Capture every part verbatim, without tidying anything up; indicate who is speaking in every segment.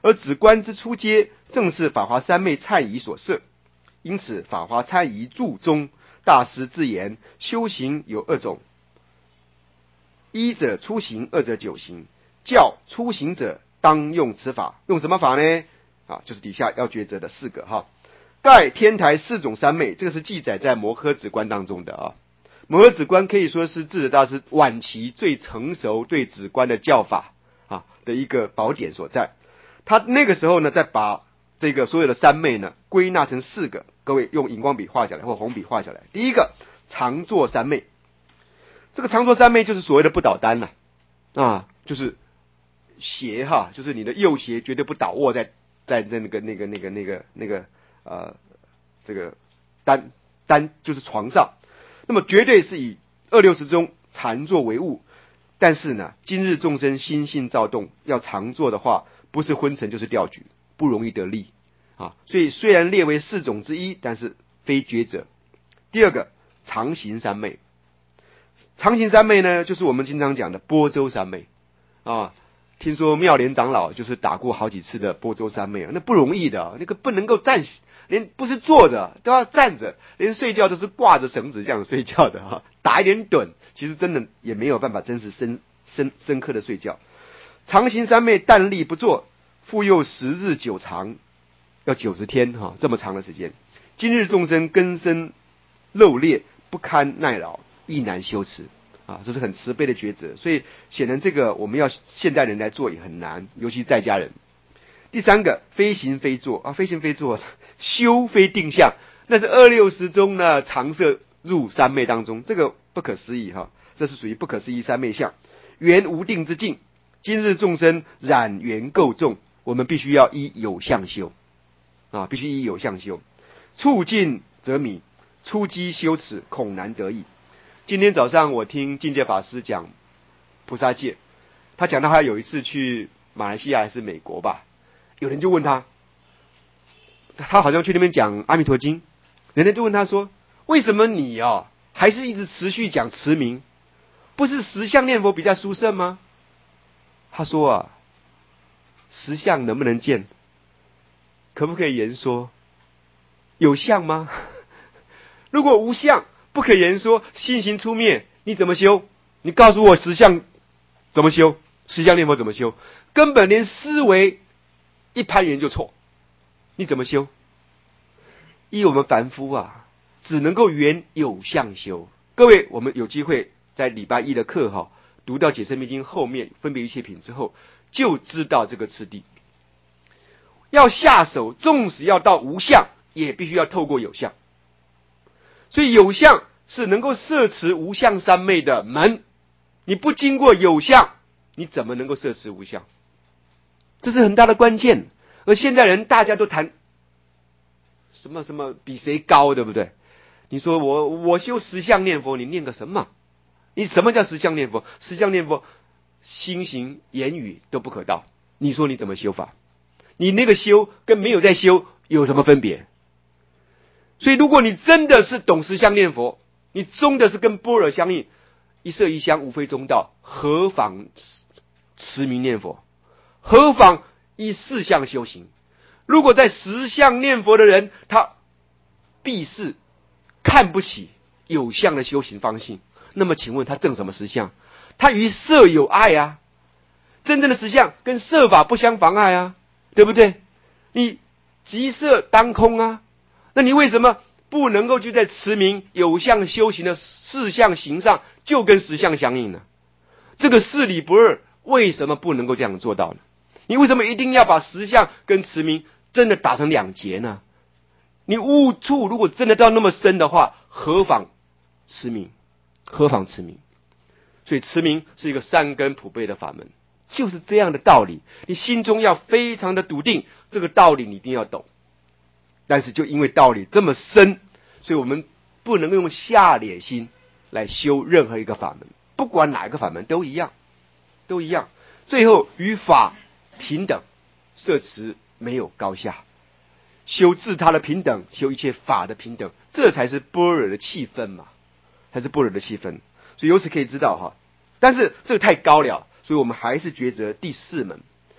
Speaker 1: 而止观之初阶正是法华三昧蔡仪所设。因此法华蔡仪注中大师自言，修行有二种，一者初行，二者久行。教初行者当用此法，用什么法呢？啊，就是底下要抉择的四个哈。盖天台四种三昧，这个是记载在摩诃止观当中的啊。摩诃止观可以说是智者大师晚期最成熟对止观的教法啊的一个宝典所在。他那个时候呢，再把这个所有的三昧呢归纳成四个，各位用荧光笔画下来或红笔画下来。第一个常坐三昧，这个常坐三昧就是所谓的不倒单了啊，就是鞋哈，就是你的右鞋绝对不倒卧在在那个那个那个那个那个呃这个单单就是床上，那么绝对是以二六时中禅坐为务。但是呢，今日众生心性躁动，要常坐的话，不是昏沉就是掉举，不容易得力啊。所以虽然列为四种之一，但是非抉择。第二个常行三昧，常行三昧呢，就是我们经常讲的般舟三昧啊。听说妙莲长老就是打过好几次的般舟三昧啊，那不容易的，那个不能够站，连不是坐着都要站着，连睡觉都是挂着绳子这样睡觉的哈，打一点盹，其实真的也没有办法真实深深深刻的睡觉。常行三昧，但立不坐，复又十日久长，要九十天哈，这么长的时间。今日众生根深肉劣，不堪耐劳，亦难修持。啊，这是很慈悲的抉择，所以显然这个我们要现代人来做也很难，尤其在家人。第三个，非行非坐啊，非行非坐，修非定相，那是二六时中呢常摄入三昧当中，这个不可思议哈，这是属于不可思议三昧相，缘无定之境。今日众生染缘垢重，我们必须要依有相修啊，必须依有相修，促进则迷，初机修持恐难得意。今天早上我听境界法师讲菩萨戒，他讲到他有一次去马来西亚还是美国吧，有人就问他，他好像去那边讲阿弥陀经，人家就问他说，为什么你哦还是一直持续讲持名，不是实相念佛比较殊胜吗？他说啊，实相能不能见，可不可以言说，有相吗？如果无相不可言说，心行出灭，你怎么修？你告诉我实相怎么修？实相念佛怎么修？根本连思维一攀岩就错，你怎么修？依我们凡夫啊，只能够缘有相修。各位，我们有机会在礼拜一的课哈，读到解深密经后面分别一切品之后，就知道这个次第。要下手，纵使要到无相，也必须要透过有相。所以有相是能够摄持无相三昧的门，你不经过有相，你怎么能够摄持无相？这是很大的关键。而现在人大家都谈什么什么比谁高，对不对？你说我我修十相念佛，你念个什么？你什么叫十相念佛？十相念佛心行言语都不可道，你说你怎么修法？你那个修跟没有在修有什么分别？所以如果你真的是懂十相念佛，你中的是跟般若相应，一色一香无非中道，何妨持名念佛？何妨依四相修行？如果在十相念佛的人，他必是看不起有相的修行方性，那么请问他证什么实相？他与色有爱啊，真正的实相跟色法不相妨碍啊，对不对？你即色当空啊，那你为什么不能够就在持名有相修行的四相行上就跟十相相应呢？这个事理不二，为什么不能够这样做到呢？你为什么一定要把十相跟持名真的打成两截呢？你悟处如果真的到那么深的话，何妨持名？何妨持名？所以持名是一个三根普被的法门，就是这样的道理。你心中要非常的笃定，这个道理你一定要懂。但是就因为道理这么深，所以我们不能用下劣心来修任何一个法门，不管哪一个法门都一样，都一样。最后与法平等，摄持没有高下，修自他的平等，修一切法的平等，这才是般若的气氛嘛，才是般若的气氛。所以由此可以知道哈，但是这个太高了，所以我们还是抉择第四门。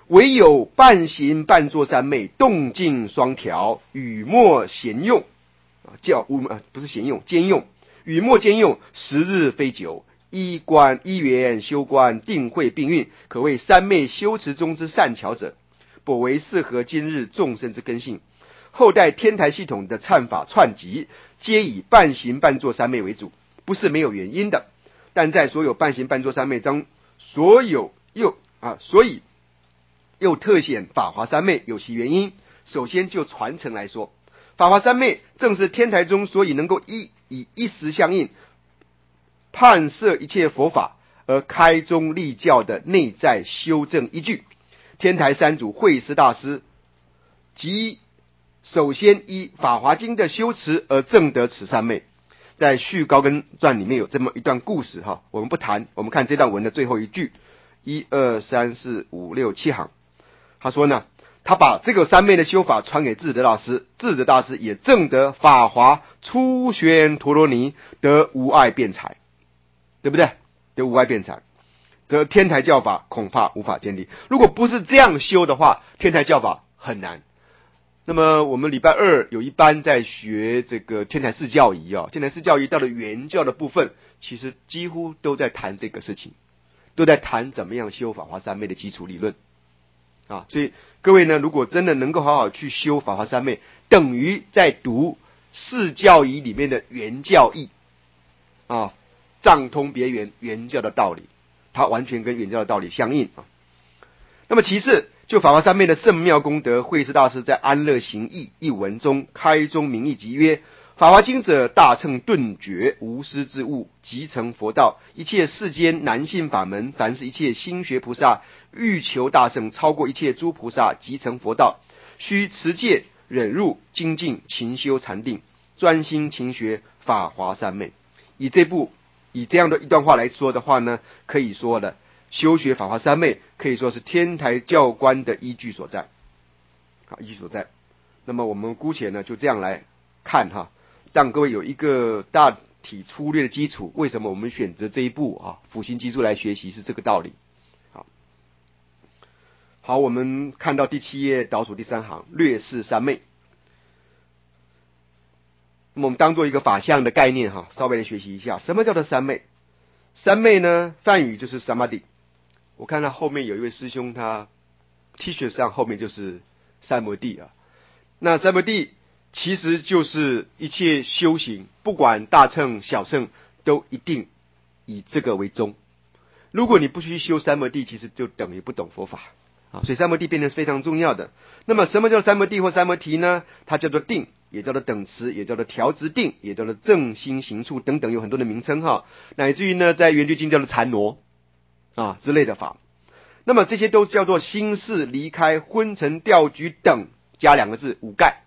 Speaker 1: 唯有半行半坐三昧，动静双调，语默兼用啊，叫啊不是兼用，兼用，语默兼用，时日非久，依观依缘修观，定慧并运，可谓三昧修持中之善巧者，颇为适合今日众生之根性。后代天台系统的忏法串集，皆以半行半坐三昧为主，不是没有原因的。但在所有半行半坐三昧中，所有又啊，所以又特显法华三昧有其原因。首先就传承来说，法华三昧正是天台中所以能够一以一时相应，判摄一切佛法而开宗立教的内在修正依据。天台三祖慧思大师即首先依法华经的修持而证得此三昧。在续高根传里面有这么一段故事哈，我们不谈，我们看这段文的最后一句，一二三四五六七行。他说呢，他把这个三昧的修法传给智德大师，智德大师也证得法华初宣陀罗尼，得无碍辩才，对不对？得无碍辩才，则天台教法恐怕无法建立。如果不是这样修的话，天台教法很难。那么我们礼拜二有一班在学这个天台四教仪啊，天台四教仪到了原教的部分，其实几乎都在谈这个事情，都在谈怎么样修法华三昧的基础理论啊。所以各位呢，如果真的能够好好去修法华三昧，等于在读四教仪里面的原教义啊，藏通别圆原教的道理，它完全跟原教的道理相应啊。那么其次，就法华三昧的圣妙功德，慧思大师在《安乐行义》一文中开宗明义即曰：法华经者，大乘顿觉无师之物，即成佛道。一切世间难信法门，凡是一切心学菩萨欲求大乘，超过一切诸菩萨，即成佛道。须持戒、忍辱、精进、勤修禅定，专心勤学法华三昧。以这部以这样的一段话来说的话呢，可以说了，修学法华三昧可以说是天台教观的依据所在，好，依据所在。那么我们姑且呢就这样来看哈，让各位有一个大体粗略的基础。为什么我们选择这一部啊辅行基础来学习，是这个道理。好，好，我们看到第七页倒数第三行，略示三昧。那么我们当做一个法相的概念哈，稍微来学习一下，什么叫做三昧？三昧呢，梵语就是 samadhi。我看到后面有一位师兄，他 T 恤上后面就是三摩地啊。那三摩地其实就是一切修行，不管大乘小乘，都一定以这个为宗。如果你不去修三摩地，其实就等于不懂佛法啊。所以三摩地变成非常重要的。那么什么叫三摩地或三摩提呢？它叫做定，也叫做等持，也叫做调直定，也叫做正心行处等等，有很多的名称哈。乃至于呢，在圆觉经叫做禅挪啊之类的法。那么这些都叫做心事离开昏沉掉举等，加两个字五盖。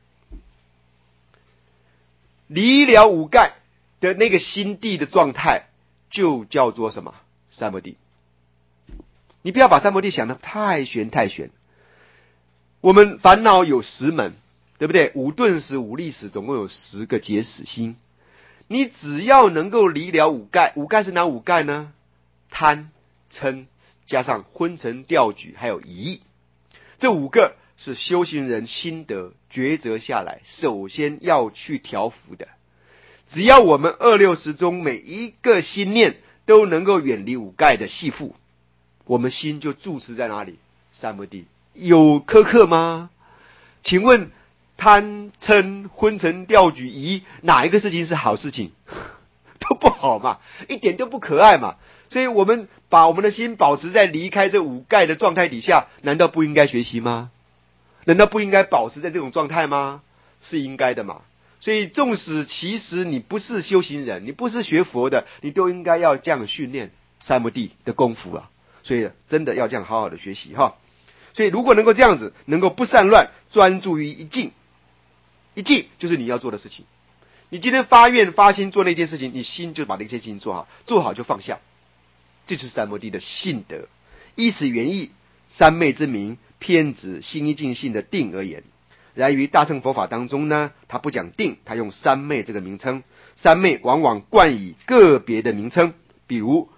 Speaker 1: 离了五盖的那个心地的状态，就叫做什么？三摩地。你不要把三摩地想得太玄太玄。我们烦恼有十门，对不对？五顿使、五力使，总共有十个结使心。你只要能够离了五盖，五盖是哪五盖呢？贪、嗔，加上昏沉掉举，还有疑，这五个是修行人心得抉择下来首先要去调伏的。只要我们二六时中每一个心念都能够远离五盖的系缚，我们心就住持在哪里？三摩地。有苛刻吗？请问贪嗔昏沉掉举疑，哪一个事情是好事情？都不好嘛，一点都不可爱嘛。所以我们把我们的心保持在离开这五盖的状态底下，难道不应该学习吗？难道不应该保持在这种状态吗？是应该的嘛。所以纵使其实你不是修行人，你不是学佛的，你都应该要这样训练三摩地的功夫啊。所以真的要这样好好的学习哈。所以如果能够这样子，能够不散乱，专注于一境，一境就是你要做的事情。你今天发愿发心做那件事情，你心就把那件事情做好，做好就放下，这就是三摩地的性德。依此原意，三昧之名偏指心一境性的定而言。然于大乘佛法当中呢，他不讲定，他用三昧这个名称。三昧往往冠以个别的名称，比如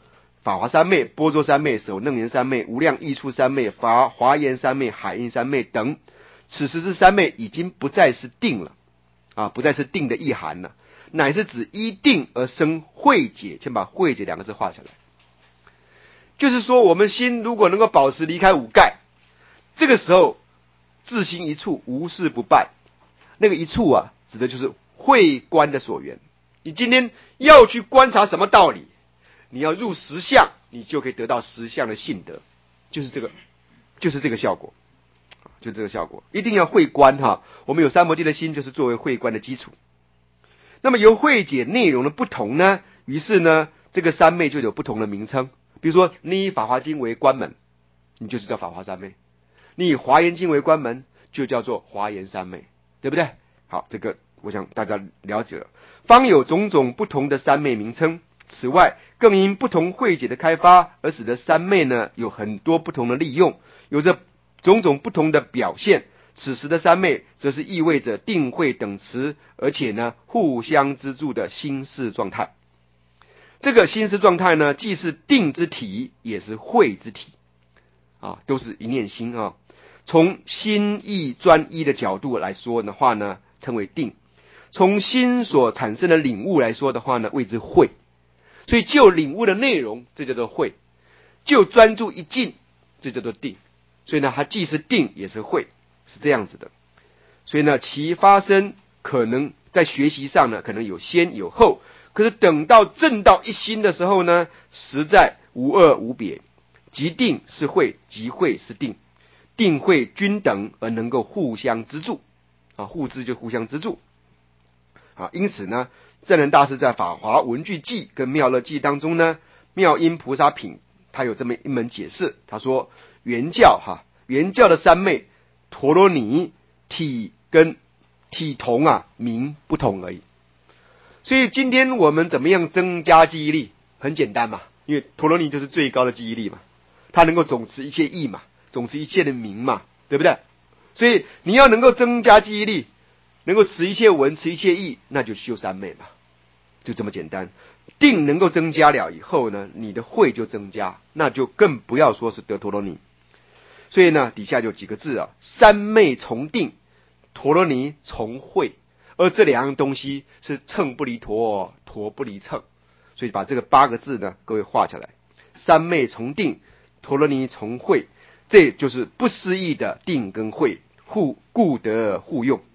Speaker 1: 法华三昧、般若三昧、首楞严三昧、无量义处三昧、华华严三昧、海印三昧等，此时这三昧已经不再是定了啊，不再是定的意涵了，乃是指依定而生慧解。先把慧解两个字画下来，就是说我们心如果能够保持离开五盖，这个时候自心一处，无事不办。那个一处啊，指的就是慧观的所缘。你今天要去观察什么道理，你要入实相，你就可以得到实相的性德，就是这个，就是这个效果，就这个效果。一定要慧观哈，我们有三摩地的心，就是作为慧观的基础。那么由慧解内容的不同呢，于是呢，这个三昧就有不同的名称。比如说，你以法华经为观门，你就是叫法华三昧；你以华严经为观门，就叫做华严三昧，对不对？好，这个我想大家了解了。方有种种不同的三昧名称。此外，更因不同慧解的开发，而使得三昧呢有很多不同的利用，有着种种不同的表现。此时的三昧，则是意味着定慧等持，而且呢互相资助的心事状态。这个心事状态呢，既是定之体，也是慧之体，啊，都是一念心啊。从心意专一的角度来说的话呢，称为定；从心所产生的领悟来说的话呢，谓之慧。所以就领悟的内容，这叫做慧；就专注一境，这叫做定。所以呢，它既是定也是慧，是这样子的。所以呢，其发生可能在学习上呢，可能有先有后，可是等到证到一心的时候呢，实在无二无别。即定是慧，即慧是定，定慧均等而能够互相资助啊，互资就互相资助啊。因此呢，证人大师在《法华文具记》跟《妙乐记》当中呢，《妙音菩萨品》他有这么一门解释，他说原教哈，原教的三昧陀罗尼体跟体同啊，名不同而已。所以今天我们怎么样增加记忆力？很简单嘛，因为陀罗尼就是最高的记忆力嘛，它能够总持一切义嘛，总持一切的名嘛，对不对？所以你要能够增加记忆力，能够持一切文，持一切义，那就修三昧嘛，就这么简单。定能够增加了以后呢，你的慧就增加，那就更不要说是得陀罗尼。所以呢，底下就几个字啊，三昧从定，陀罗尼从慧，而这两样东西是秤不离砣，砣不离秤。所以把这个八个字呢，各位画下来：三昧从定，陀罗尼从慧，这就是不思议的定跟慧互故得互用。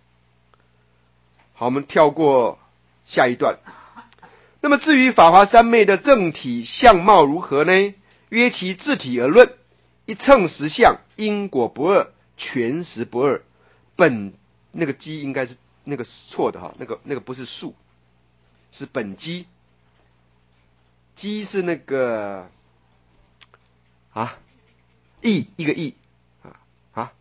Speaker 1: 好，我们跳过下一段。那么至于法华三昧的正体相貌如何呢？约其自体而论，一乘实相，因果不二，全实不二。本那个机应该是那个错的哈，那个那个不是数，是本机。机是那个啊，义一个义啊啊，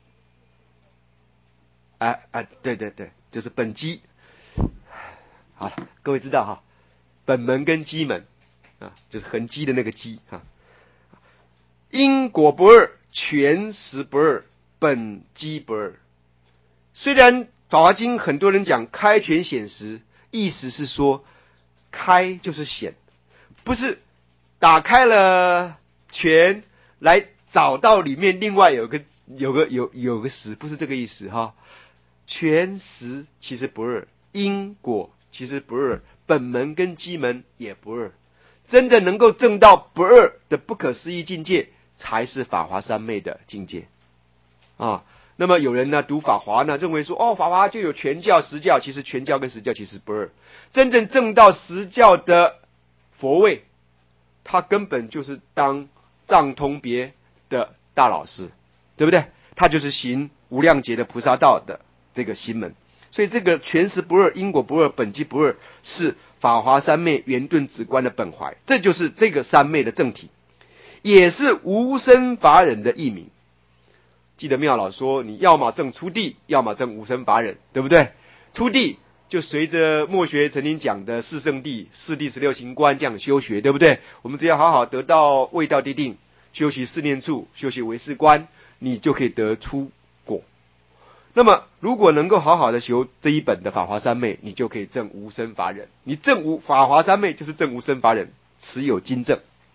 Speaker 1: 哎哎，对对对，就是本机。好了，各位知道哈，本门跟基门啊，就是痕迹的那个基啊。因果不二，全实不二，本机不二。虽然《法华经》很多人讲开权显实，意思是说开就是显，不是打开了权来找到里面另外有个有个有有个实，不是这个意思哈。全实其实不二，因果其实不二，本门跟基门也不二。真的能够证到不二的不可思议境界，才是法华三昧的境界啊。那么有人呢读法华呢，认为说哦，法华就有全教实教，其实全教跟实教其实不二。真正证到实教的佛位，他根本就是当藏通别的大老师，对不对？他就是行无量劫的菩萨道的这个行门。所以这个全实不二，因果不二，本机不二，是法华三昧圆顿止观的本怀，这就是这个三昧的正体，也是无生法忍的义名。记得妙老说，你要么证初地，要么证无生法忍，对不对？初地就随着墨学曾经讲的四圣谛、四谛十六行观这样修学，对不对？我们只要好好得到味道地定，修习四念处，修习唯识观，你就可以得出果。那么如果能够好好的修这一本的法华三昧，你就可以证无生法忍。你证无法华三昧就是证无生法忍，持有经证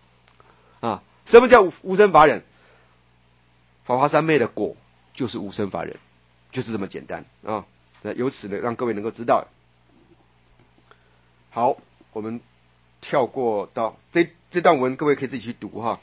Speaker 1: 什么叫无生法忍？法华三昧的果就是无生法忍，就是这么简单啊！那由此呢，让各位能够知道。好，我们跳过到这这段文，各位可以自己去读哈。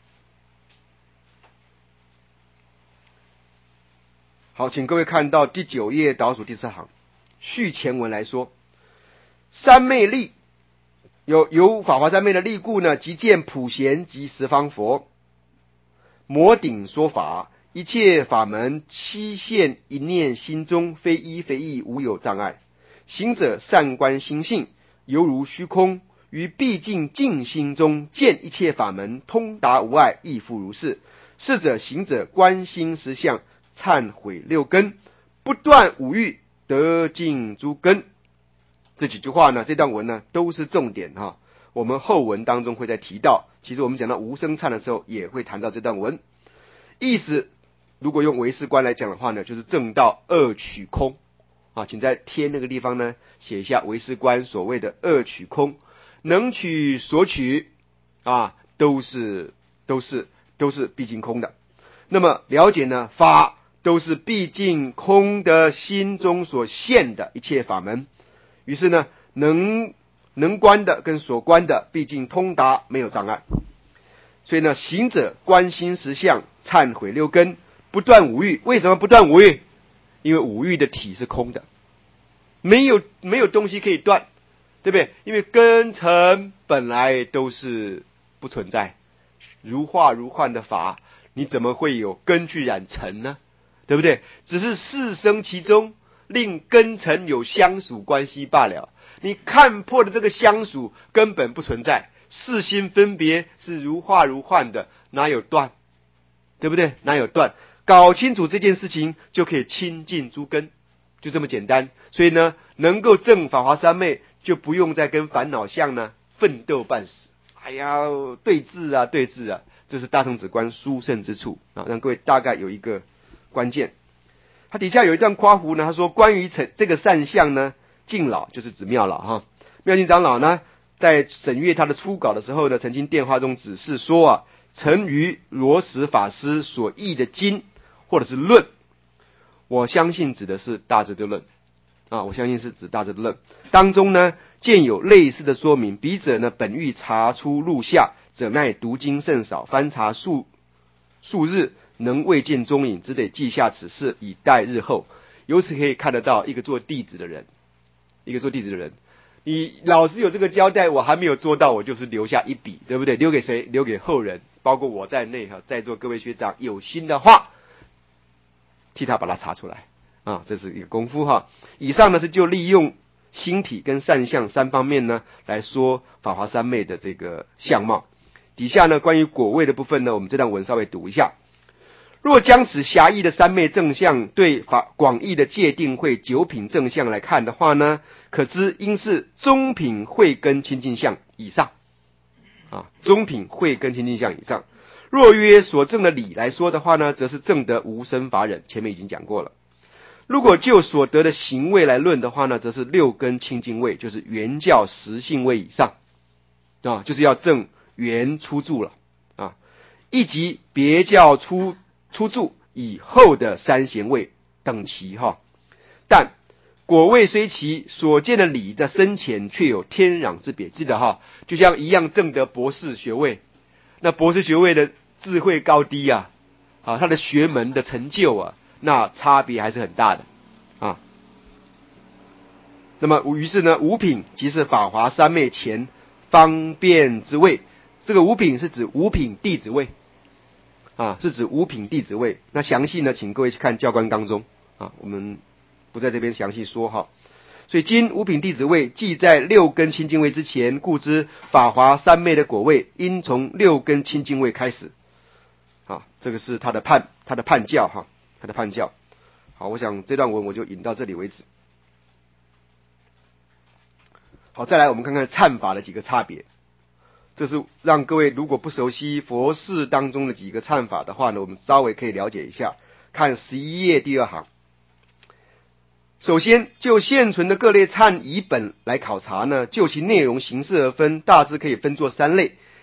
Speaker 1: 好，请各位看到第九页倒数第四行，续前文来说，三昧力有有法华三昧的力故呢，即见普贤及十方佛，摩顶说法，一切法门悉现一念心中，非一非异，无有障碍。行者善观心性，犹如虚空，于毕竟净心中见一切法门通达无碍，亦复如是。是者行者观心实相，忏悔六根，不断五欲，得尽诸根。这几句话呢，这段文呢都是重点哈。我们后文当中会再提到，其实我们讲到无生忏的时候也会谈到这段文。意思如果用唯识观来讲的话呢，就是正道二取空啊，请在天那个地方呢写一下唯识观所谓的二取空，能取所取啊，都是都是都是毕竟空的。那么了解呢，法都是毕竟空的心中所现的一切法门，于是呢，能能观的跟所观的毕竟通达，没有障碍。所以呢，行者观心实相，忏悔六根，不断五欲。为什么不断五欲？因为五欲的体是空的，没有没有东西可以断，对不对？因为根尘本来都是不存在，如化如幻的法，你怎么会有根去染尘呢？对不对？只是事生其中，令根尘有相属关系罢了。你看破的这个相属根本不存在，事心分别是如化如幻的，哪有断？对不对？哪有断？搞清楚这件事情，就可以清净诸根，就这么简单。所以呢，能够证法华三昧，就不用再跟烦恼相呢奋斗半死。哎呀，对治啊，对治啊，这是大乘止观殊胜之处啊，让各位大概有一个关键。他底下有一段夸胡呢，他说关于这个善相呢，净老就是指妙老哈，妙净长老呢，在审阅他的初稿的时候呢，曾经电话中指示说啊，曾于罗什法师所译的经或者是论，我相信指的是大智度论啊，我相信是指大智度论当中呢，见有类似的说明。笔者呢，本欲查出录下，者奈读经甚少，翻查数数日，能未见踪影，只得记下此事，以待日后。由此可以看得到，一个做弟子的人，一个做弟子的人，你老师有这个交代，我还没有做到，我就是留下一笔，对不对？留给谁？留给后人，包括我在内哈，在座各位学长有心的话，替他把它查出来啊，这是一个功夫哈。以上呢是就利用心体跟善相三方面呢来说法华三昧的这个相貌。底下呢关于果位的部分呢，我们这段文稍微读一下。若将此狭义的三昧正相对法广义的界定会九品正相来看的话呢，可知应是中品慧根清净相以上啊，中品慧根清净相以上。若约所证的理来说的话呢，则是证得无生法忍，前面已经讲过了。如果就所得的行位来论的话呢，则是六根清净位，就是原教实性位以上啊，就是要证原出住了啊，以及别教出出住以后的三贤位等齐哈。但果位虽齐，所见的理的深浅却有天壤之别。记得哈，就像一样证得博士学位，那博士学位的智慧高低啊，啊，他的学门的成就啊，那差别还是很大的啊。那么于是呢，五品即是法华三昧前方便之位，这个五品是指五品弟子位啊，是指五品弟子位。那详细呢，请各位去看教官纲中啊，我们不在这边详细说哈。所以今五品弟子位既在六根清净位之前，故知法华三昧的果位应从六根清净位开始啊，这个是他的判他的判教哈，他的判教。好，我想这段文我就引到这里为止。好，再来我们看看忏法的几个差别。这是让各位如果不熟悉佛事当中的几个忏法的话呢，我们稍微可以了解一下。看十一页第二行。首先就现存的各类忏仪本来考察呢，就其内容形式而分，大致可以分作三类。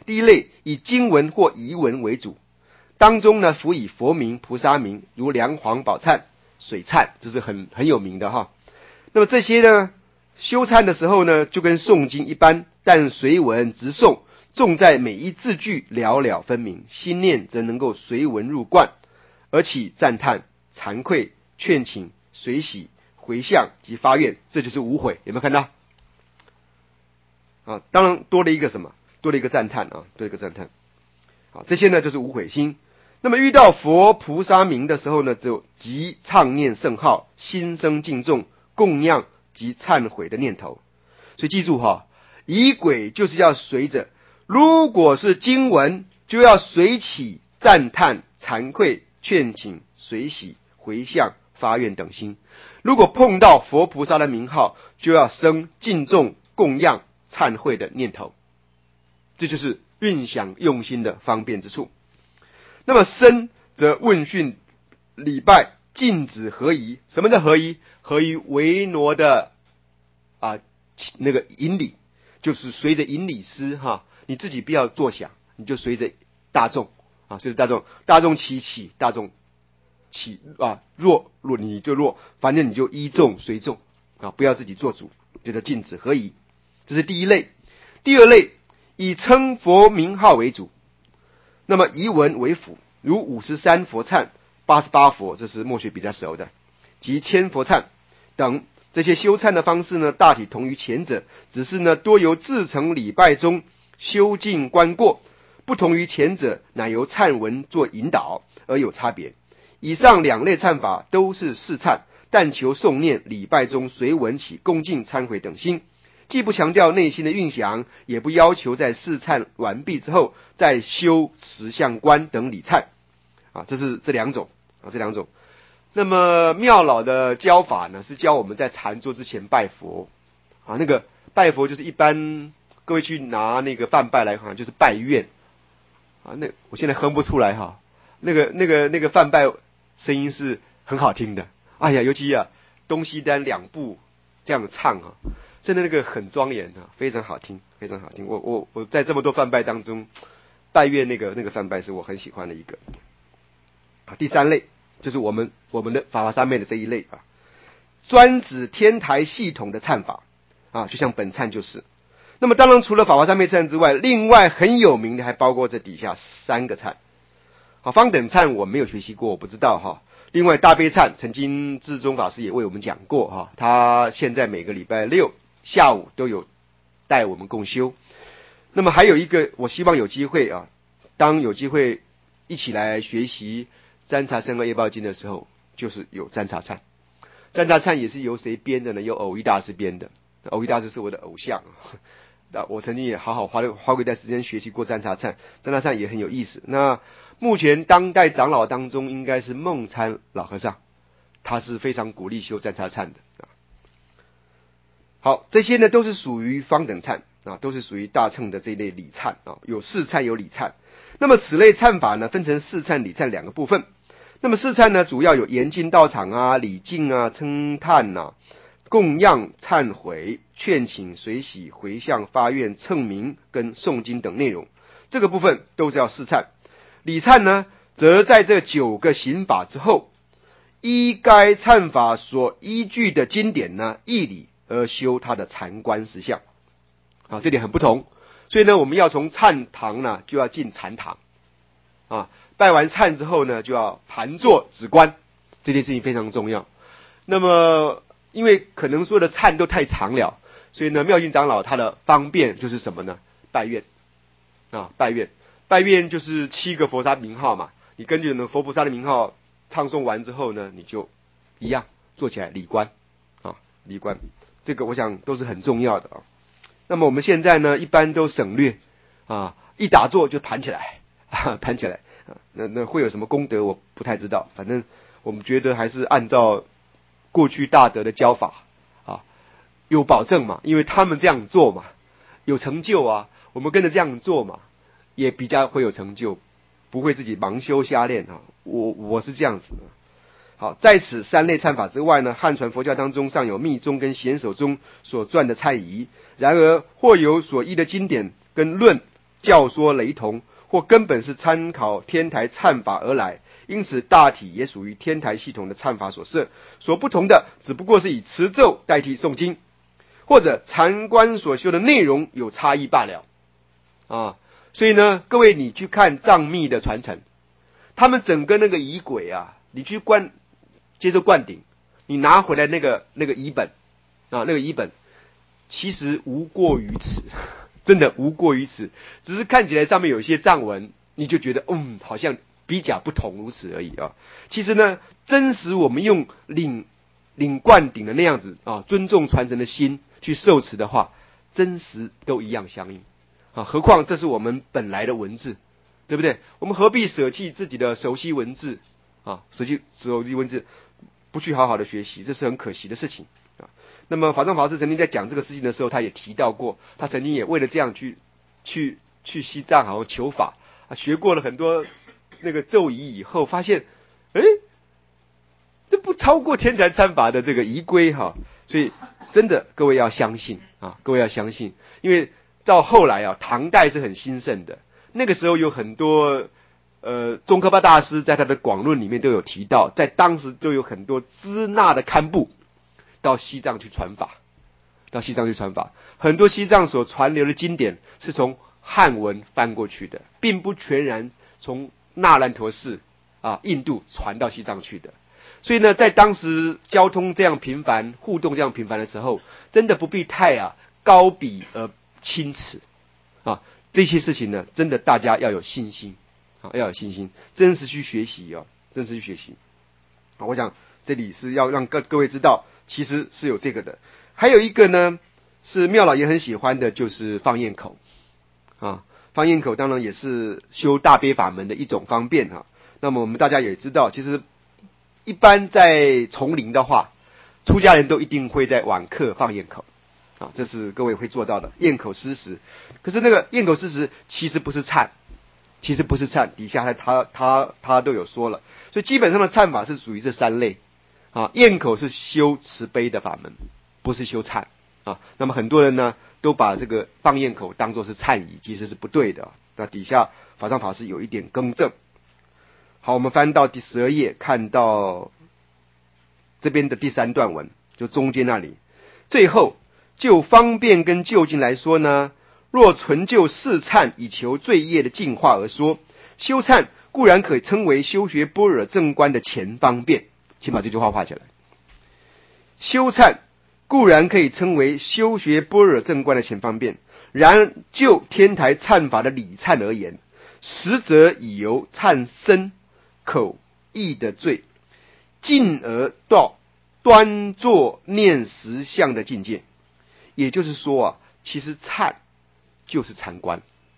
Speaker 1: 第一类以经文或仪文为主，当中呢辅以佛名、菩萨名，如梁皇宝忏、水忏，这是很很有名的哈。那么这些呢，修忏的时候呢，就跟诵经一般，但随文直诵，重在每一字句了了分明，心念则能够随文入贯，而起赞叹、惭愧、劝请、随喜、回向及发愿，这就是无悔。有没有看到？啊，当然多了一个什么？多了一个赞叹啊，多了一个赞叹。好，这些呢就是无悔心。那么遇到佛菩萨名的时候呢，只有即唱念圣号，心生敬重、供养及忏悔的念头。所以记住哈，仪轨就是要随着，如果是经文，就要随起赞叹、惭愧、劝请、随喜、回向、发愿等心；如果碰到佛菩萨的名号，就要生敬重、供养、忏悔的念头。这就是运想用心的方便之处。那么身则问讯礼拜，禁止合宜。什么叫合宜？合宜维挪的啊那个引礼，就是随着引礼师哈，你自己不要作想，你就随着大众啊，随着大众，大众起起，大众起啊弱弱你就弱，反正你就依众随众啊，不要自己做主，就叫禁止合宜。这是第一类。第二类以称佛名号为主，那么仪文为辅，如五十三佛忏、八十八佛，这是默学比较熟的，及千佛忏等。这些修忏的方式呢，大体同于前者，只是呢多由自成礼拜中修净观过，不同于前者，乃由忏文做引导而有差别。以上两类忏法都是试忏，但求诵念礼拜中随文起恭敬忏悔等心，既不强调内心的运想，也不要求在试忏完毕之后再修持相观等礼忏啊，这是这两种啊，这两种。那么妙老的教法呢，是教我们在禅坐之前拜佛啊，那个拜佛就是一般各位去拿那个饭拜来看，就是拜愿啊。那我现在哼不出来哈，那个那个那个饭拜声音是很好听的，哎呀，尤其啊东西单两部这样唱啊，真的那个很庄严啊，非常好听，非常好听。我我我在这么多饭拜当中，拜愿那个那个饭拜是我很喜欢的一个。好，第三类。就是我们我们的法华三昧的这一类啊，专指天台系统的忏法啊，就像本忏就是。那么当然除了法华三昧忏之外，另外很有名的还包括这底下三个忏。好，方等忏我没有学习过，我不知道哈。另外大悲忏，曾经智宗法师也为我们讲过哈，他现在每个礼拜六下午都有带我们共修。那么还有一个，我希望有机会啊，当有机会一起来学习占察三恶业报经的时候，就是有占察忏。占察忏也是由谁编的呢？由藕益大师编的。藕益大师是我的偶像，那我曾经也好好花了花过一段时间学习过占察忏，占察忏也很有意思。那目前当代长老当中，应该是梦参老和尚，他是非常鼓励修占察忏的。好，这些呢都是属于方等忏啊，都是属于大乘的这一类礼忏啊，有试忏有礼忏。那么此类忏法呢，分成试忏、礼忏两个部分。那么试忏呢，主要有严禁道场啊、礼敬啊、称叹啊、供养、忏悔、劝请、随喜、回向、发愿、称名跟诵经等内容，这个部分都是要试忏。礼忏呢，则在这九个行法之后，依该忏法所依据的经典呢义理而修他的禅观实相啊，这点很不同。所以呢，我们要从忏堂呢，就要进禅堂啊。拜完忏之后呢，就要盘坐止观，这件事情非常重要。那么，因为可能所有的忏都太长了，所以呢，妙云长老他的方便就是什么呢？拜愿啊，拜愿，拜愿就是七个佛刹名号嘛。你根据呢佛菩萨的名号唱诵完之后呢，你就一样坐起来礼观啊，礼观，这个我想都是很重要的啊。那么我们现在呢，一般都省略啊，一打坐就盘起来，啊、盘起来啊，那那会有什么功德我不太知道，反正我们觉得还是按照过去大德的教法啊，有保证嘛，因为他们这样做嘛，有成就啊，我们跟着这样做嘛，也比较会有成就，不会自己盲修瞎练啊。我我是这样子的。好，在此三类忏法之外呢，汉传佛教当中尚有密宗跟显首宗所撰的忏仪，然而或有所依的经典跟论教说雷同，或根本是参考天台忏法而来，因此大体也属于天台系统的忏法所设。所不同的只不过是以持咒代替诵经，或者禅观所修的内容有差异罢了啊。所以呢，各位你去看藏密的传承，他们整个那个仪轨啊，你去灌接受灌顶，你拿回来那个那个仪本啊，那个仪本其实无过于此，真的无过于此，只是看起来上面有一些藏文，你就觉得嗯，好像比较不同如此而已啊。其实呢，真实我们用领领灌顶的那样子啊，尊重传承的心去受持的话，真实都一样相应啊。何况这是我们本来的文字，对不对？我们何必舍弃自己的熟悉文字啊？舍弃熟悉文字，不去好好的学习，这是很可惜的事情啊。那么法藏法师曾经在讲这个事情的时候，他也提到过，他曾经也为了这样去去去西藏好像求法啊，学过了很多那个咒仪以后，发现，哎，这不超过天台参法的这个仪规哈。所以真的各位要相信啊，各位要相信，因为到后来啊，唐代是很兴盛的，那个时候有很多呃宗喀巴大师在他的广论里面都有提到，在当时就有很多支那的堪布到西藏去传法，到西藏去传法，很多西藏所传流的经典是从汉文翻过去的，并不全然从那兰陀寺啊印度传到西藏去的。所以呢，在当时交通这样频繁、互动这样频繁的时候，真的不必太啊高比而轻耻啊。这些事情呢，真的大家要有信心啊，要有信心，真实去学习啊，真实去学习啊。我想这里是要让各各位知道，其实是有这个的。还有一个呢，是妙老也很喜欢的，就是放焰口啊。放焰口当然也是修大悲法门的一种方便啊。那么我们大家也知道，其实一般在丛林的话，出家人都一定会在晚课放焰口啊，这是各位会做到的焰口施食。可是那个焰口施食其实不是忏，其实不是忏，底下他他他都有说了，所以基本上的忏法是属于这三类啊。焰口是修慈悲的法门，不是修忏啊。那么很多人呢都把这个放焰口当作是忏仪，其实是不对的。那底下法藏法师有一点更正。好，我们翻到第十二页，看到这边的第三段文，就中间那里。最后，就方便跟就近来说呢，若纯就四忏以求罪业的净化而说，修忏固然可以称为修学般若正观的前方便，请把这句话画起来。修忏固然可以称为修学般若正观的前方便，然就天台忏法的理忏而言，实则已由忏身口意的罪，进而到端坐念实相的境界。也就是说啊，其实忏就是禅观，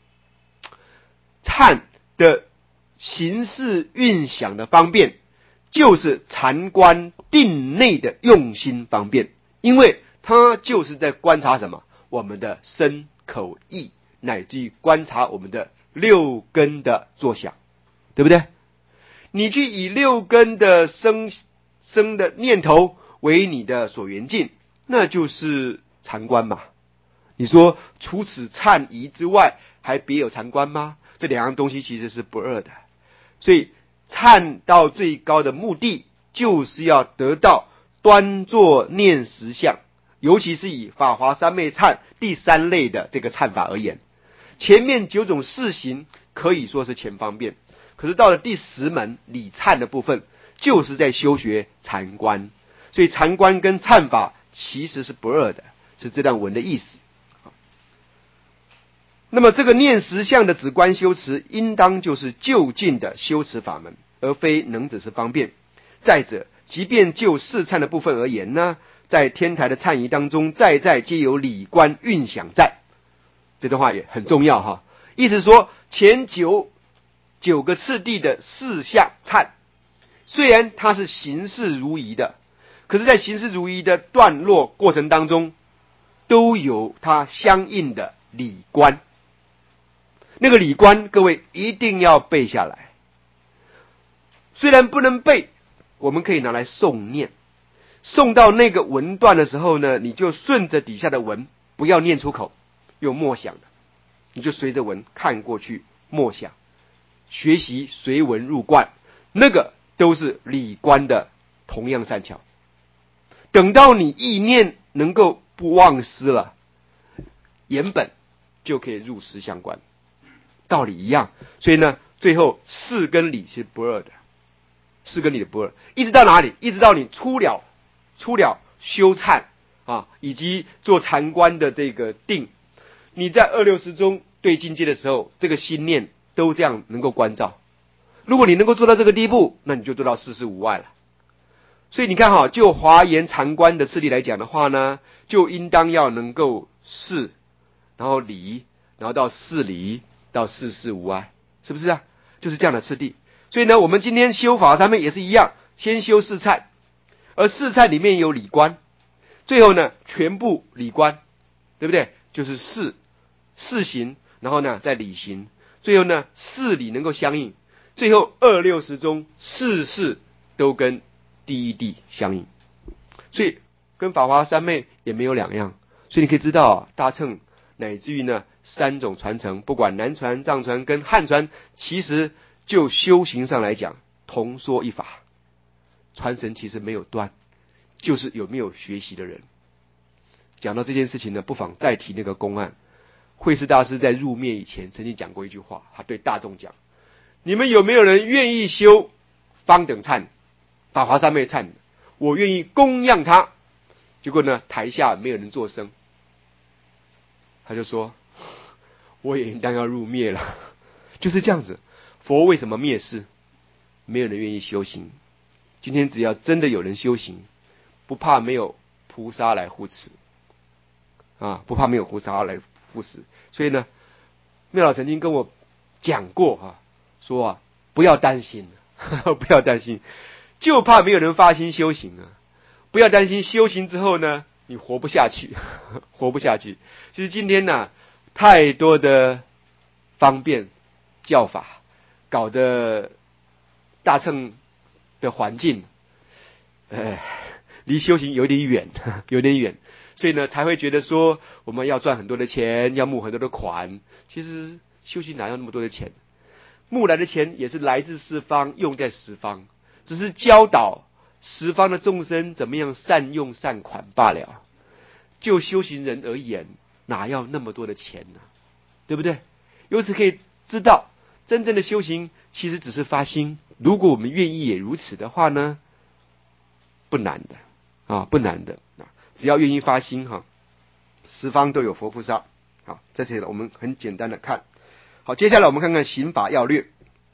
Speaker 1: 忏的形式运想的方便，就是禅观定内的用心方便，因为它就是在观察什么？我们的身口意，乃至于观察我们的六根的作想，对不对？你去以六根的生生的念头为你的所缘境，那就是禅观嘛。你说除此忏仪之外，还别有禅观吗？这两样东西其实是不二的。所以忏到最高的目的，就是要得到端坐念实相，尤其是以法华三昧忏第三类的这个忏法而言，前面九种事行可以说是前方便，可是到了第十门理忏的部分，就是在修学禅观，所以禅观跟忏法其实是不二的，是这段文的意思。那么这个念实相的止观修持，应当就是就近的修持法门，而非能只是方便。再者，即便就四忏的部分而言呢，在天台的忏仪当中，在在皆有理观运想在。这段话也很重要哈，意思说前九九个次第的四项忏，虽然它是形式如仪的，可是在形式如仪的段落过程当中，都有它相应的理观。那个理观各位一定要背下来，虽然不能背，我们可以拿来诵念。诵到那个文段的时候呢，你就顺着底下的文，不要念出口，用默想的你就随着文看过去，默想，学习随文入观，那个都是理观的同样善巧。等到你意念能够不忘失了，原本就可以入实相观，道理一样。所以呢，最后事跟理是不二的，事跟理的不二，一直到哪里？一直到你出了出了修忏啊，以及做禅观的这个定，你在二六时中对境界的时候，这个心念都这样能够关照。如果你能够做到这个地步，那你就做到四事无碍了。所以你看哈，就华严禅观的次第来讲的话呢，就应当要能够事，然后理，然后到事理，到事事无碍，是不是啊？就是这样的次第。所以呢，我们今天修法上面也是一样，先修四忏，而四忏里面有理观，最后呢全部理观，对不对？就是事事行，然后呢再理行，最后呢事理能够相应，最后二六时中事事都跟第一地相应，所以跟法华三昧也没有两样。所以你可以知道啊，大乘乃至于呢三种传承，不管南传、藏传跟汉传，其实就修行上来讲，同说一法，传承其实没有断，就是有没有学习的人。讲到这件事情呢，不妨再提那个公案。慧师大师在入灭以前曾经讲过一句话，他对大众讲：你们有没有人愿意修方等忏、法华三昧忏？我愿意供养他。结果呢，台下没有人作声。他就说：我也应当要入灭了。就是这样子。佛为什么灭世？没有人愿意修行。今天只要真的有人修行，不怕没有菩萨来护持啊，不怕没有菩萨来护持。所以呢，妙老曾经跟我讲过啊，说啊，不要担心，呵呵不要担心，就怕没有人发心修行啊。不要担心修行之后呢，你活不下去，呵呵活不下去。其实今天呢，太多的方便教法，搞得大乘的环境，呃，离修行有点远，有点远。所以呢，才会觉得说我们要赚很多的钱，要募很多的款。其实修行哪有那么多的钱？募来的钱也是来自四方，用在十方，只是教导十方的众生怎么样善用善款罢了。就修行人而言，哪要那么多的钱呢？对不对？由此可以知道，真正的修行其实只是发心。如果我们愿意也如此的话呢，不难的啊，不难的。只要愿意发心哈，十方都有佛菩萨。好，这些我们很简单的看。好，接下来我们看看刑法要略。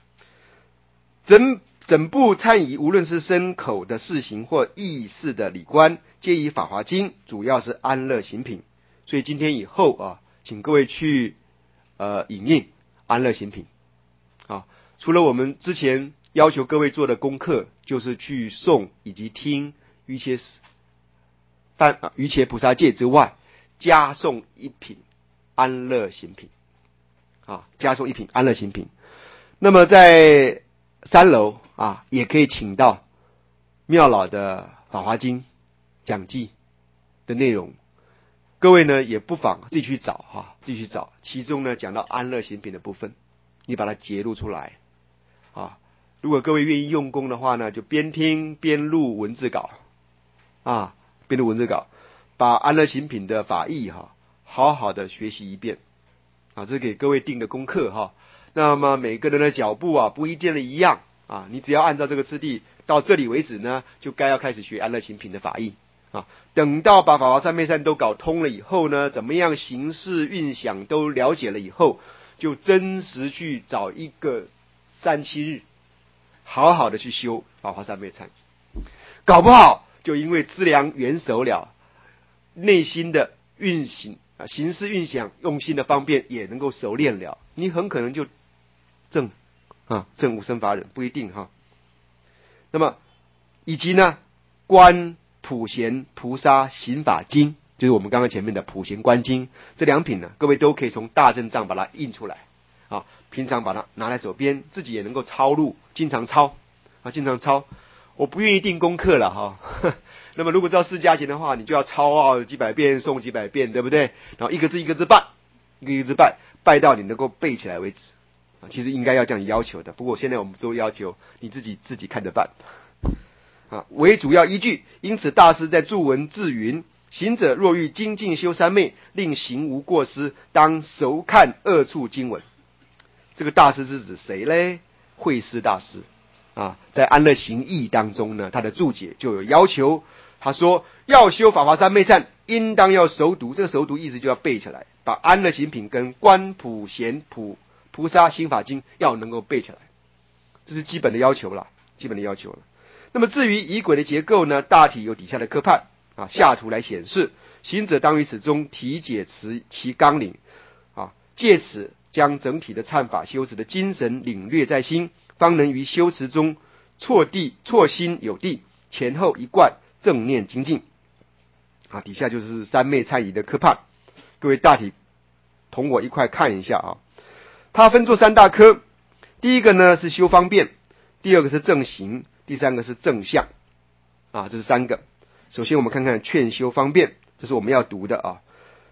Speaker 1: 整整部忏仪，无论是身口的事行或意识的理观，皆以法华经，主要是安乐行品。所以今天以后啊，请各位去呃引印安乐行品。啊，除了我们之前要求各位做的功课，就是去诵以及听瑜伽但啊，瑜伽菩萨戒之外，加送一品安乐行品啊，加送一品安乐行品。那么在三楼啊，也可以请到妙老的法华经讲记的内容。各位呢，也不妨自己去找哈、啊，自己去找。其中呢，讲到安乐行品的部分，你把它截录出来啊。如果各位愿意用功的话呢，就边听边录文字稿啊。边读文字稿，把安乐行品的法义哈，好好的学习一遍啊，这是给各位定的功课哈。那么每个人的脚步啊，不一定的一样啊，你只要按照这个次第到这里为止呢，就该要开始学安乐行品的法义啊。等到把法华三昧忏都搞通了以后呢，怎么样行事运想都了解了以后，就真实去找一个三七日，好好的去修法华三昧忏，搞不好。就因为资粮元熟了，内心的运行啊，行事运想用心的方便也能够熟练了，你很可能就证啊证无生法忍，不一定哈。那么以及呢，观普贤菩萨行法经，就是我们刚刚前面的普贤观经，这两品呢，各位都可以从大正藏把它印出来啊，平常把它拿在手边，自己也能够抄录，经常抄啊，经常抄。我不愿意定功课了哈，那么如果照四加行的话，你就要抄啊几百遍，诵几百遍，对不对？然后一个字一个字办，一个一个字办， 拜到你能够背起来为止啊。其实应该要这样要求的，不过现在我们都要求你自己自己看着办啊，为主要依据。因此大师在注文自云：行者若欲精进修三昧，令行无过失，当熟看二处经文。这个大师是指谁嘞？慧思大师啊，在安乐行义当中呢，他的注解就有要求。他说要修法华三昧忏，应当要熟读。这个熟读意思就要背起来，把安乐行品跟观普贤普菩萨心法经要能够背起来，这是基本的要求了，基本的要求了。那么至于仪轨的结构呢，大体有底下的科判啊，下图来显示。行者当于此中题解持其纲领啊，借此将整体的忏法修持的精神领略在心，方能于修持中错地错心有地，前后一贯正念精进啊。底下就是三昧忏仪的科判，各位大体同我一块看一下啊。它分作三大科，第一个呢是修方便，第二个是正行，第三个是正相啊，这是三个。首先我们看看劝修方便，这是我们要读的啊。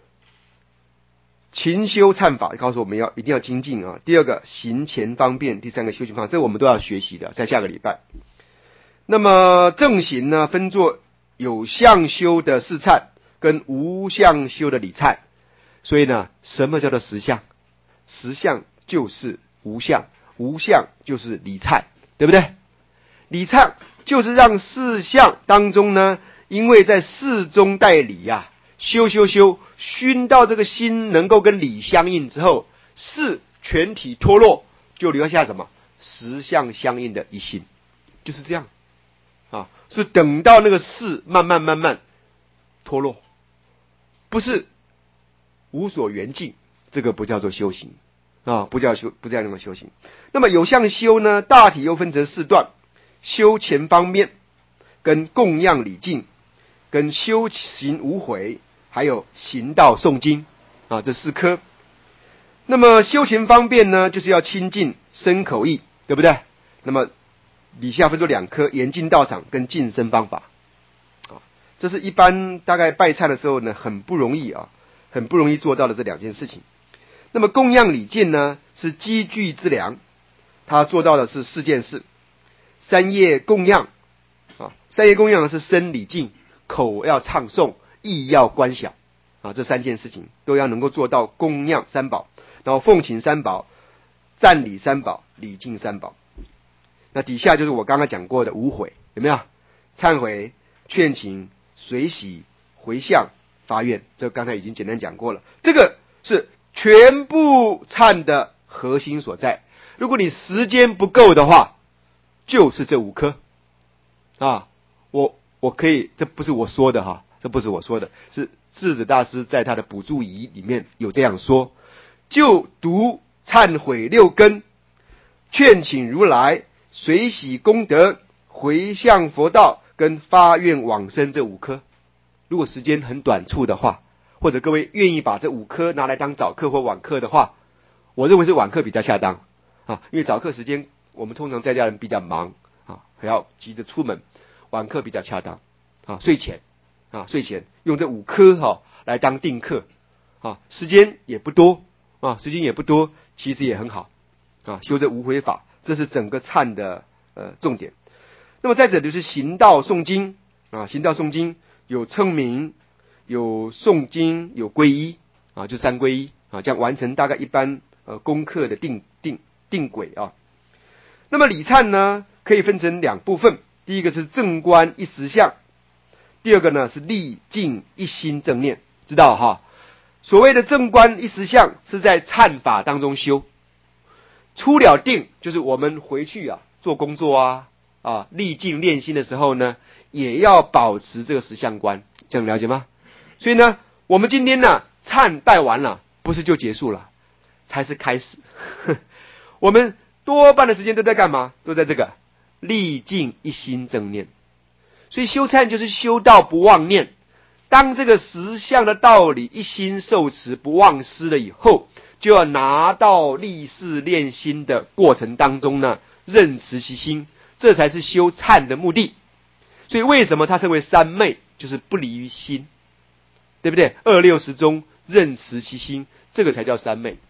Speaker 1: 勤修忏法告诉我们要一定要精进啊。第二个行前方便，第三个修行方便，这个我们都要学习的，在下个礼拜。那么正行呢，分作有相修的四忏跟无相修的理忏。所以呢，什么叫做实相？实相就是无相，无相就是理忏，对不对？理忏就是让四相当中呢，因为在事中带理啊，修修修熏到这个心能够跟理相应之后，事全体脱落，就留下什么实相相应的一心，就是这样啊。是等到那个事慢慢慢慢脱落，不是无所缘境，这个不叫做修行啊，不叫修，不叫那么修行。那么有相修呢，大体又分成四段：修前方面，跟供养礼敬，跟修行无悔，还有行道诵经啊，这四科。那么修前方便呢，就是要亲近身口意，对不对？那么底下分作两科：严禁道场跟净身方法啊。这是一般大概拜忏的时候呢，很不容易啊，很不容易做到的这两件事情。那么供养礼敬呢，是积聚之良，他做到的是四件事：三业供养啊，三业供养是身礼敬，口要唱诵，意要观想啊，这三件事情都要能够做到供养三宝，然后奉请三宝，赞礼三宝，礼敬三宝。那底下就是我刚刚讲过的无悔，有没有？忏悔、劝请、随喜、回向、发愿，这刚才已经简单讲过了。这个是全部忏的核心所在。如果你时间不够的话，就是这五科啊。我我可以，这不是我说的哈，这不是我说的，是智子大师在他的补注仪里面有这样说：就读忏悔六根，劝请如来，随喜功德，回向佛道，跟发愿往生这五科。如果时间很短促的话，或者各位愿意把这五科拿来当早课或晚课的话，我认为是晚课比较恰当啊，因为早课时间我们通常在家人比较忙啊，还要急着出门，晚课比较恰当啊，睡前啊，睡前用这五科哈、啊、来当定课啊，时间也不多啊，时间也不多，其实也很好啊，修这无悔法，这是整个忏的呃重点。那么再者就是行道诵经啊，行道诵经有称名，有诵经，有皈依啊，就三皈依啊，这样完成大概一般呃功课的定定定轨啊。那么礼忏呢，可以分成两部分，第一个是正观一实相，第二个呢是历尽一心正念，知道哈？所谓的正观一实相是在忏法当中修，出了定就是我们回去啊做工作啊啊历尽练心的时候呢，也要保持这个实相观，这样了解吗？所以呢，我们今天呢忏拜完了，不是就结束了，才是开始。我们多半的时间都在干嘛？都在这个历尽一心正念。所以修忏就是修到不忘念，当这个实相的道理一心受持不忘失了以后，就要拿到历事练心的过程当中呢，认持其心，这才是修忏的目的。所以为什么它称为三昧，就是不离于心，对不对？二六时中认持其心，这个才叫三昧。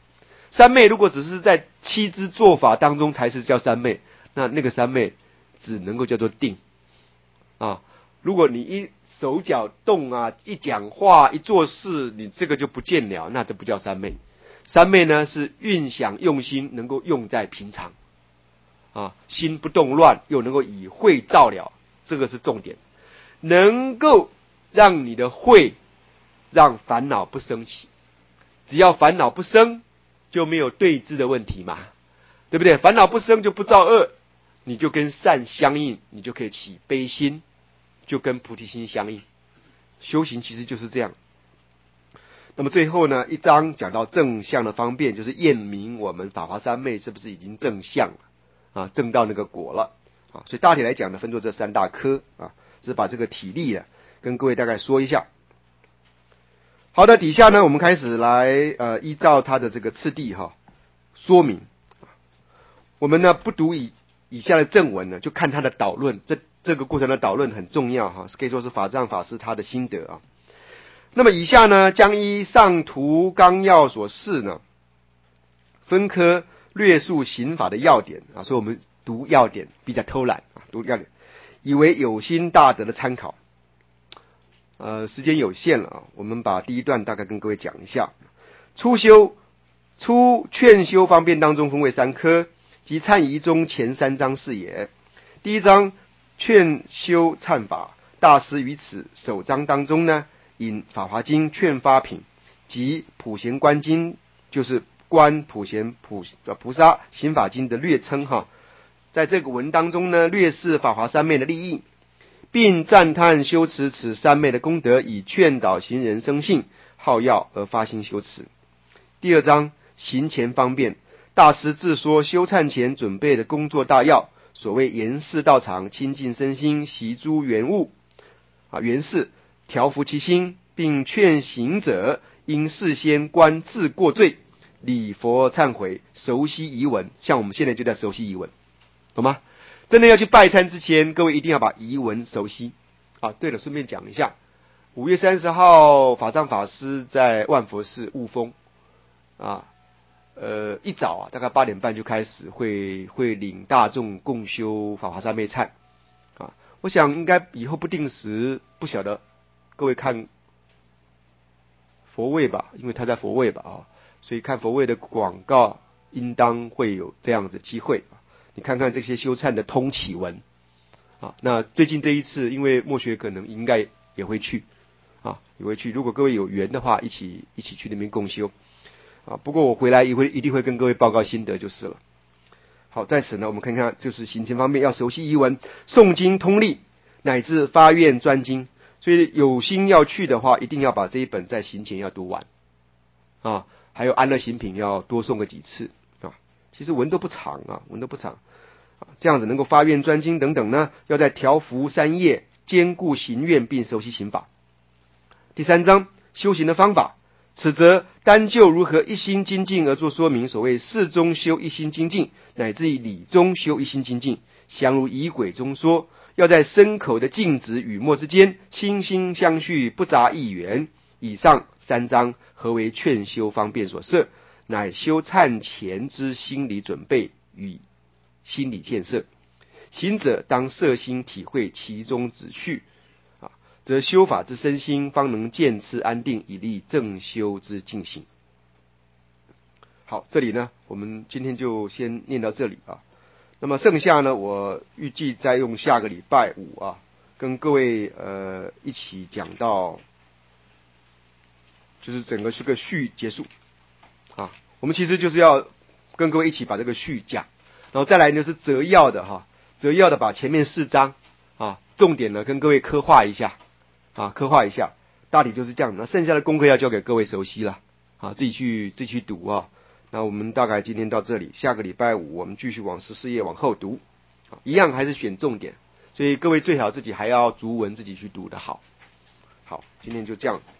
Speaker 1: 三昧如果只是在七支做法当中才是叫三昧，那那个三昧只能够叫做定啊。如果你一手脚动啊，一讲话一做事，你这个就不见了，那这不叫三昧。三昧呢是运想用心能够用在平常啊，心不动乱，又能够以慧照了，这个是重点，能够让你的慧让烦恼不生起。只要烦恼不生，就没有对治的问题嘛，对不对？烦恼不生就不造恶，你就跟善相应，你就可以起悲心，就跟菩提心相应。修行其实就是这样。那么最后呢，一章讲到正向的方便，就是验明我们法华三昧是不是已经正向了啊，正到那个果了啊。所以大体来讲呢，分作这三大科啊，只是把这个体例啊跟各位大概说一下。好的，底下呢，我们开始来呃，依照它的这个次第哈说明。我们呢不读以以下的正文呢，就看它的导论。这这个过程的导论很重要哈，可以说是法藏法师他的心得啊。那么以下呢，将依上图纲要所示呢，分科略述刑法的要点啊，所以我们读要点比较偷懒啊，读要点，以为有心大德的参考。呃，时间有限了啊，我们把第一段大概跟各位讲一下。初修、初劝修方便当中分为三科，即忏仪中前三章是也。第一章劝修忏法，大师于此首章当中呢，引法华经劝发品及普贤观经，就是观普贤普菩萨行法经的略称哈，在这个文当中呢，略示法华三昧的利益，并赞叹修持此三昧的功德，以劝导行人生信好要而发心修持。第二章行前方便，大师自说修忏前准备的工作大要，所谓严饰道场，清净身心，习诸原物啊原事，调伏其心，并劝行者应事先观自过罪，礼佛忏悔，熟悉仪文。像我们现在就在熟悉仪文，懂吗？真的要去拜忏之前，各位一定要把仪文熟悉啊。对了，顺便讲一下，五月三十号法藏法师在万佛寺悟风啊，呃，一早啊，大概八点半就开始会会领大众共修法华三昧忏啊。我想应该以后不定时，不晓得各位看佛位吧，因为他在佛位吧啊，所以看佛位的广告应当会有这样子机会啊。你看看这些修忏的通启文啊，那最近这一次，因为墨学可能应该也会去啊，也会去。如果各位有缘的话，一起一起去那边共修啊。不过我回来也会一定会跟各位报告心得就是了。好，在此呢，我们看看就是行前方面要熟悉仪文、诵经通力，乃至发愿专精。所以有心要去的话，一定要把这一本在行前要读完啊，还有安乐行品要多诵个几次啊。其实文都不长啊，文都不长。这样子能够发愿专精等等呢，要在调伏三业，兼顾行愿并熟悉行法。第三章修行的方法，此则单就如何一心精进而做说明。所谓事中修一心精进，乃至于理中修一心精进，详如仪轨中说，要在身口的静止语默之间，心心相续，不杂一缘。以上三章何为劝修方便所设，乃修忏前之心理准备与心理建设。行者当摄心体会其中旨趣啊，则修法之身心方能渐次安定，以利正修之进行。好，这里呢，我们今天就先念到这里啊。那么剩下呢，我预计再用下个礼拜五啊，跟各位呃一起讲到，就是整个是个序结束啊。我们其实就是要跟各位一起把这个序讲。然后再来就是择要的哈，择要的把前面四章啊重点呢跟各位刻画一下啊，刻画一下，大体就是这样。那剩下的功课要交给各位熟悉了啊，自己去自己去读啊。那我们大概今天到这里，下个礼拜五我们继续往十四页往后读，一样还是选重点，所以各位最好自己还要逐文自己去读的好。好，今天就这样。